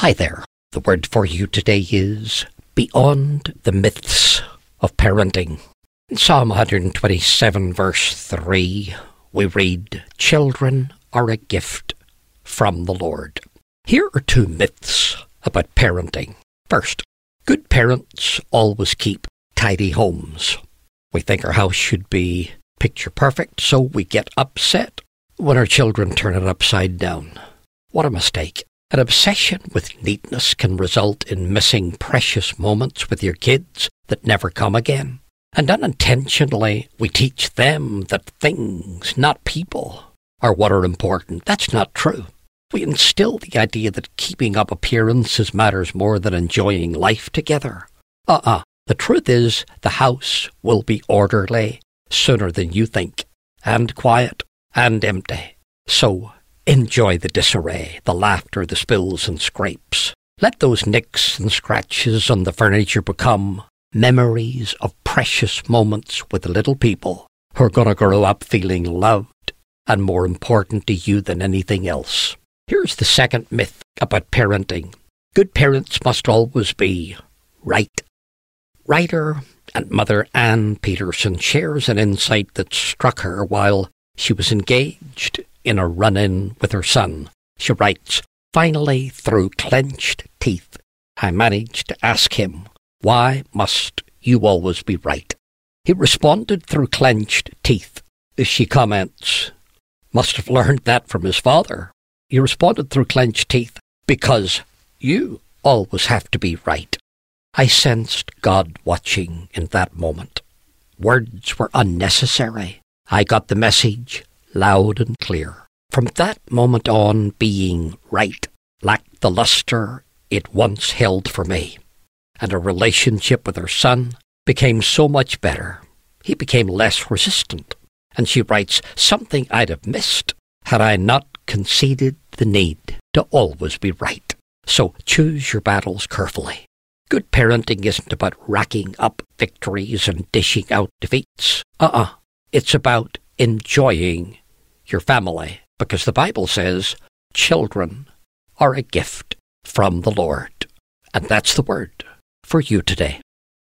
Hi there. The word for you today is beyond the myths of parenting. In Psalm 127 verse 3, we read, "Children are a gift from the Lord." Here are two myths about parenting. First, good parents always keep tidy homes. We think our house should be picture perfect, so we get upset when our children turn it upside down. What a mistake. An obsession with neatness can result in missing precious moments with your kids that never come again. And unintentionally, we teach them that things, not people, are what are important. That's not true. We instill the idea that keeping up appearances matters more than enjoying life together. The truth is, the house will be orderly sooner than you think, and quiet and empty. So, enjoy the disarray, the laughter, the spills and scrapes. Let those nicks and scratches on the furniture become memories of precious moments with the little people who are going to grow up feeling loved and more important to you than anything else. Here's the second myth about parenting. Good parents must always be right. Writer and mother Ann Peterson shares an insight that struck her while she was engaged in a run-in with her son. She writes, "Finally, through clenched teeth, I managed to ask him, 'Why must you always be right?' He responded through clenched teeth." She comments, "Must have learned that from his father." He responded through clenched teeth, "Because you always have to be right." I sensed God watching in that moment. Words were unnecessary. I got the message loud and clear. From that moment on, being right lacked the luster it once held for me, and our relationship with her son became so much better. He became less resistant, and she writes, "Something I'd have missed had I not conceded the need to always be right." So choose your battles carefully. Good parenting isn't about racking up victories and dishing out defeats. It's about enjoying your family, because the Bible says children are a gift from the Lord. And that's the word for you today.